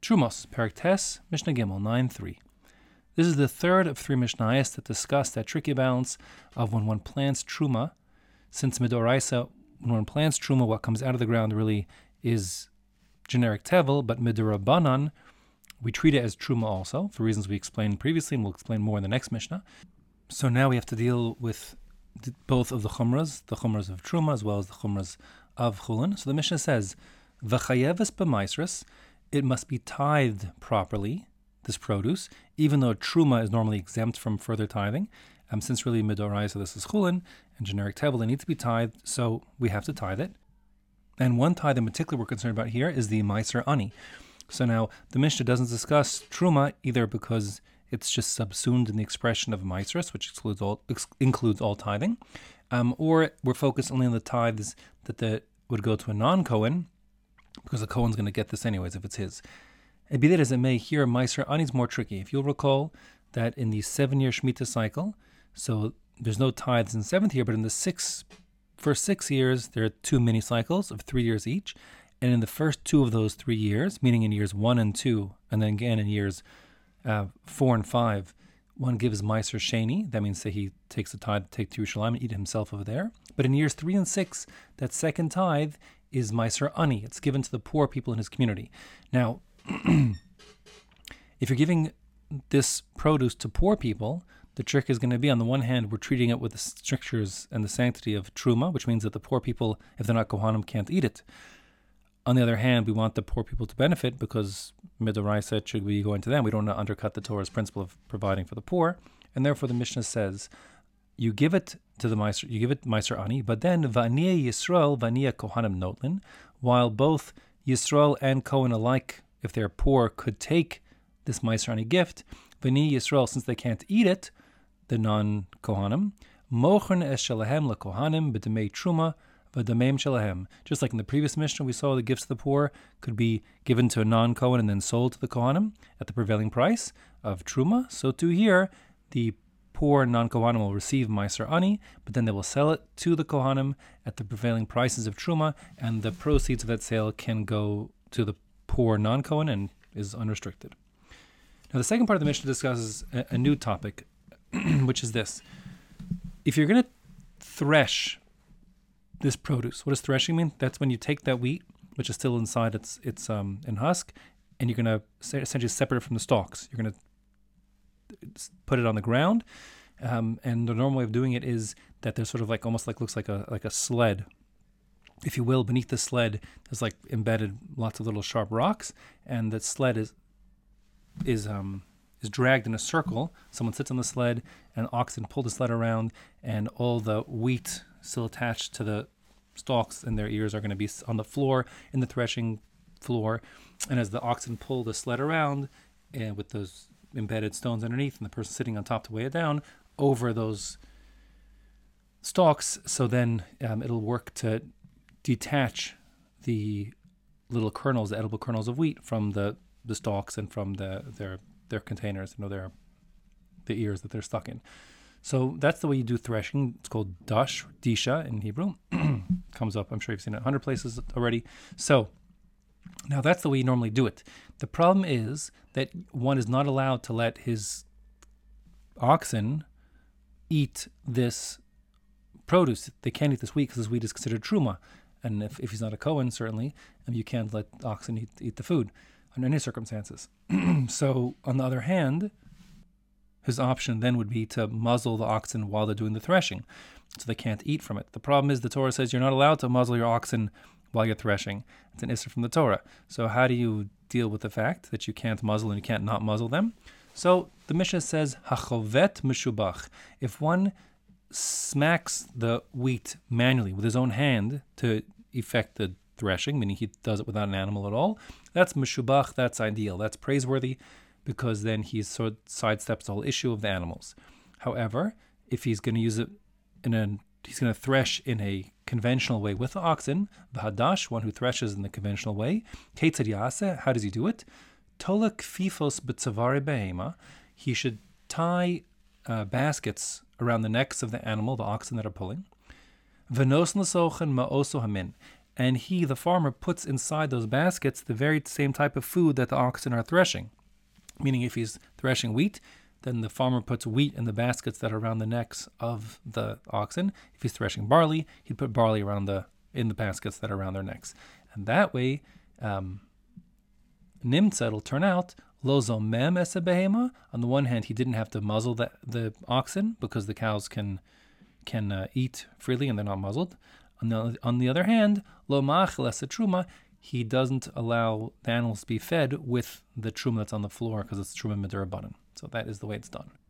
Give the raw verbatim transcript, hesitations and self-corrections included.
Trumos, Perek Tes, Mishnah Gimel nine three. This is the third of three Mishnayos that discuss that tricky balance of when one plants Truma, since Midoraisa, when one plants Truma, what comes out of the ground really is generic Tevel, but Midorabanan, we treat it as Truma also, for reasons we explained previously, and we'll explain more in the next Mishnah. So now we have to deal with both of the Chumras, the Chumras of Truma as well as the Chumras of Chulin. So the Mishnah says, V'chayeves b'maisrus, it must be tithed properly, this produce, even though Truma is normally exempt from further tithing. Um, since really Midoraisa, this is Chulin, and generic Tevel, it needs to be tithed, so we have to tithe it. And one tithe in particular we're concerned about here is the Meiser Ani. So now, the Mishnah doesn't discuss Truma either because it's just subsumed in the expression of Meiserus, which excludes all ex- includes all tithing, um, or we're focused only on the tithes that the, would go to a non-Kohen, because the Kohen's going to get this anyways if it's his. And be that as it may, here Meiser Ani is more tricky. If you'll recall that in the seven-year Shemitah cycle, so there's no tithes in the seventh year, but in the six, first six years, there are two mini cycles of three years each. And in the first two of those three years, meaning in years one and two, and then again in years uh, four and five, one gives Meiser Sheni. That means that he takes the tithe, take to Yerushalayim and eat it himself over there. But in years three and six, that second tithe is Meiser Ani. It's given to the poor people in his community. Now, if you're giving this produce to poor people, the trick is going to be, on the one hand, we're treating it with the strictures and the sanctity of Truma, which means that the poor people, if they're not Kohanim, can't eat it. On the other hand, we want the poor people to benefit because Midoraisa should be going to them. We don't want to undercut the Torah's principle of providing for the poor. And therefore, the Mishnah says, you give it to the Meiser, you give it Meiser Ani, but then V'aniya Yisrael, V'aniya Kohanim Notlin, while both Yisrael and Kohen alike, if they're poor, could take this Meiser Ani gift, V'aniya Yisrael, since they can't eat it, the non-Kohanim, Mochen es shalahem leKohanim b'demei Truma, v'dameim shalahem. Just like in the previous Mishnah, we saw the gifts to the poor could be given to a non-Kohen and then sold to the Kohanim at the prevailing price of Truma. So too here, the poor non-Kohanim will receive Meiser Ani, but then they will sell it to the Kohanim at the prevailing prices of Truma, and the proceeds of that sale can go to the poor non-Kohen and is unrestricted. Now the second part of the Mishnah discusses a, a new topic, which is this. If you're going to thresh this produce, what does threshing mean? That's when you take that wheat, which is still inside its its um in husk, and you're going to essentially separate it from the stalks. You're going to put it on the ground, um, and the normal way of doing it is that there's sort of like almost like looks like a like a sled, if you will. Beneath the sled, there's like embedded lots of little sharp rocks, and that sled is is um. is dragged in a circle. Someone sits on the sled, and oxen pull the sled around, and all the wheat still attached to the stalks and their ears are going to be on the floor, in the threshing floor. And as the oxen pull the sled around, and with those embedded stones underneath, and the person sitting on top to weigh it down, over those stalks, so then um, it'll work to detach the little kernels, the edible kernels of wheat from the, the stalks and from the their their containers, you know, their the ears that they're stuck in. So that's the way you do threshing. It's called dash, disha in Hebrew. Comes up, I'm sure you've seen it a hundred places already. So now that's the way you normally do it. The problem is that one is not allowed to let his oxen eat this produce. They can't eat this wheat because this wheat is considered truma. And if, if he's not a Kohen, certainly, um, you can't let oxen eat, eat the food under any circumstances. So, on the other hand, his option then would be to muzzle the oxen while they're doing the threshing, so they can't eat from it. The problem is the Torah says you're not allowed to muzzle your oxen while you're threshing. It's an issur from the Torah. So how do you deal with the fact that you can't muzzle and you can't not muzzle them? So the Mishnah says, Hachovet meshubach. If one smacks the wheat manually with his own hand to effect the threshing, meaning he does it without an animal at all, that's meshubach, that's ideal, that's praiseworthy, because then he sort of sidesteps the whole issue of the animals. However, if he's going to use it in a, he's going to thresh in a conventional way with the oxen, v'hadash, one who threshes in the conventional way, keitzad yaseh, how does he do it? Tolak fifos b'tzavari behema, he should tie uh, baskets around the necks of the animal, the oxen that are pulling. V'nos l'sochen ma'oso hamin, and he, the farmer, puts inside those baskets the very same type of food that the oxen are threshing. Meaning if he's threshing wheat, then the farmer puts wheat in the baskets that are around the necks of the oxen. If he's threshing barley, he'd put barley around the in the baskets that are around their necks. And that way, um, Nimtzad will turn out lo zomem es behema. On the one hand, he didn't have to muzzle the, the oxen because the cows can can uh, eat freely and they're not muzzled. On the, on the other hand, lo ma'achel es truma, he doesn't allow the animals to be fed with the truma that's on the floor because it's truma midirabanan. So that is the way it's done.